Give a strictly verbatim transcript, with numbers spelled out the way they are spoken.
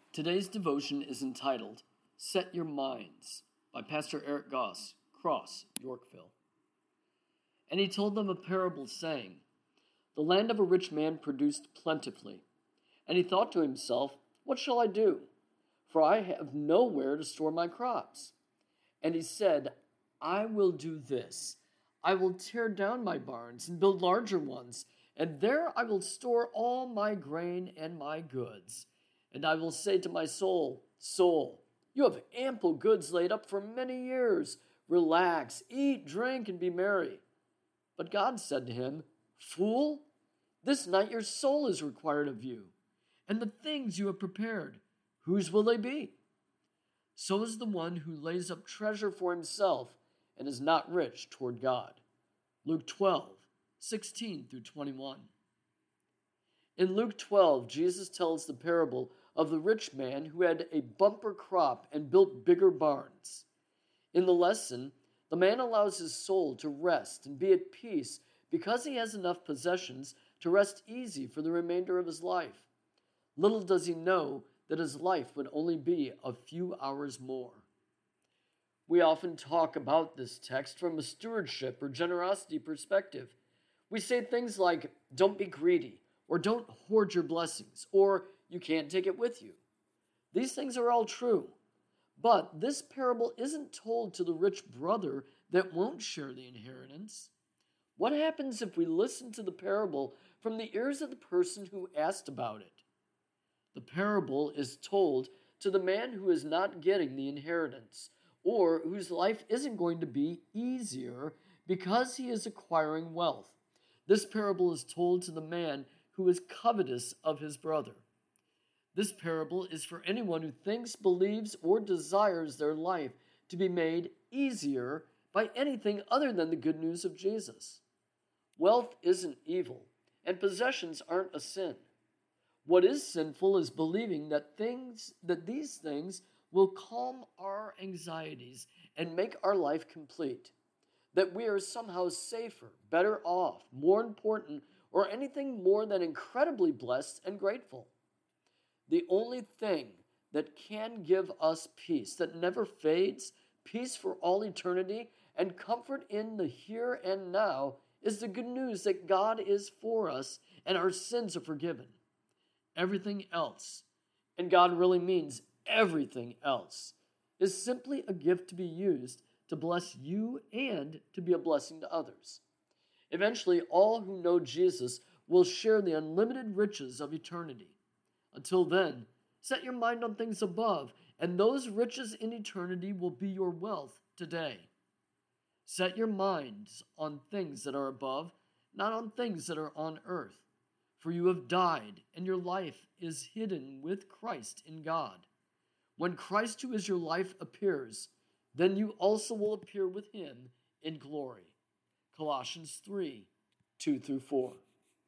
Today's devotion is entitled, Set Your Minds, by Pastor Eric Goss, Cross, Yorkville. And he told them a parable, saying, The land of a rich man produced plentifully. And he thought to himself, What shall I do? For I have nowhere to store my crops. And he said, I will do this. I will tear down my barns and build larger ones, and there I will store all my grain and my goods. And I will say to my soul, Soul, you have ample goods laid up for many years. Relax, eat, drink, and be merry. But God said to him, Fool, this night your soul is required of you, and the things you have prepared, whose will they be? So is the one who lays up treasure for himself and is not rich toward God. Luke twelve, sixteen through twenty-one. In Luke twelve, Jesus tells the parable of the rich man who had a bumper crop and built bigger barns. In the lesson, the man allows his soul to rest and be at peace because he has enough possessions to rest easy for the remainder of his life. Little does he know that his life would only be a few hours more. We often talk about this text from a stewardship or generosity perspective. We say things like, don't be greedy, or don't hoard your blessings, or you can't take it with you. These things are all true. But this parable isn't told to the rich brother that won't share the inheritance. What happens if we listen to the parable from the ears of the person who asked about it? The parable is told to the man who is not getting the inheritance, or whose life isn't going to be easier because he is acquiring wealth. This parable is told to the man who is covetous of his brother. This parable is for anyone who thinks, believes, or desires their life to be made easier by anything other than the good news of Jesus. Wealth isn't evil, and possessions aren't a sin. What is sinful is believing that things, that these things will calm our anxieties and make our life complete, that we are somehow safer, better off, more important, or anything more than incredibly blessed and grateful. The only thing that can give us peace that never fades, peace for all eternity, and comfort in the here and now is the good news that God is for us and our sins are forgiven. Everything else, and God really means everything else, is simply a gift to be used to bless you and to be a blessing to others. Eventually, all who know Jesus will share the unlimited riches of eternity. Until then, set your mind on things above, and those riches in eternity will be your wealth today. Set your minds on things that are above, not on things that are on earth. For you have died, and your life is hidden with Christ in God. When Christ, who is your life, appears, then you also will appear with him in glory. Colossians three, two through four.